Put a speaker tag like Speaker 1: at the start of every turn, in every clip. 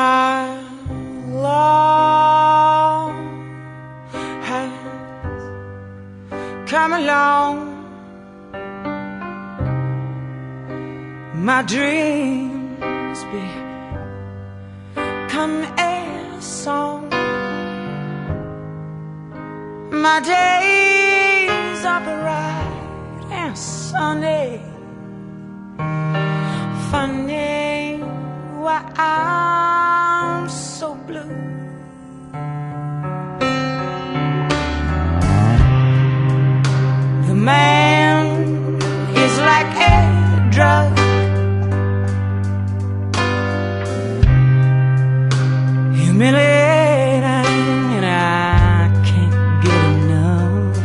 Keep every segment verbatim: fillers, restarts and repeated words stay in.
Speaker 1: my love has come along. My dreams become a song. My days are bright and sunny. Funny why I'm so blue. The man is like a drug. Humiliating, and I can't get enough.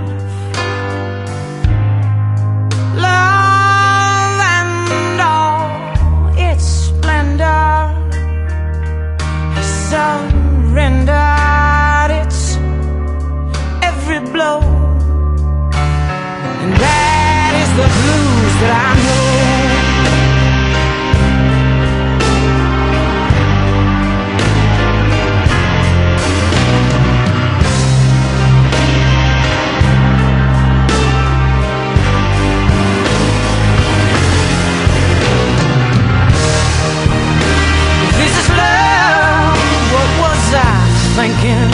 Speaker 1: Love and all its splendor has surrendered its every blow, and that is the blues that I know. Thinking,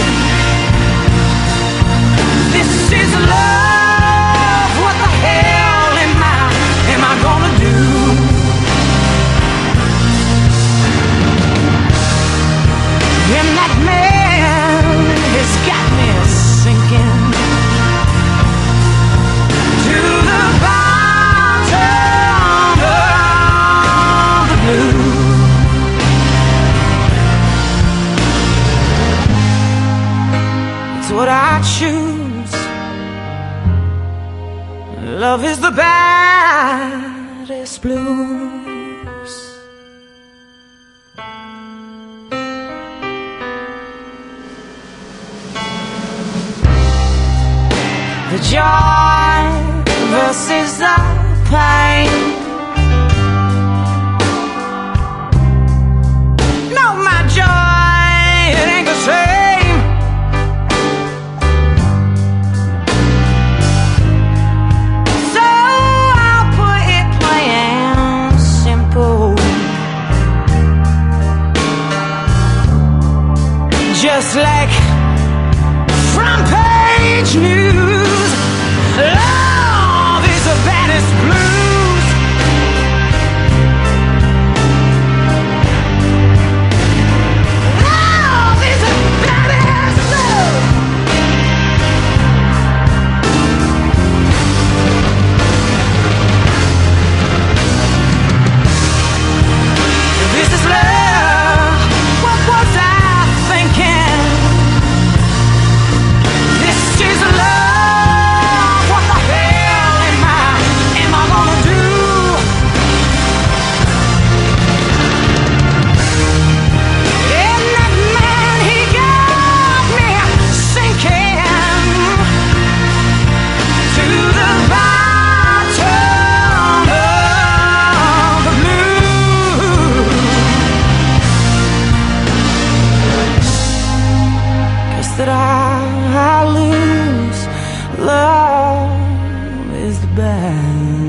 Speaker 1: this is love. What the hell am I, am I gonna do? And that man has got me sinking to the bottom of the blue. What I choose. Love is the baddest blues. The joy versus the pain. No, my joy, it ain't the same. Just like front page news, love is the baddest blues. Love is the baddest blues. This is love. What was I thinking? That I, I lose. Love is the best.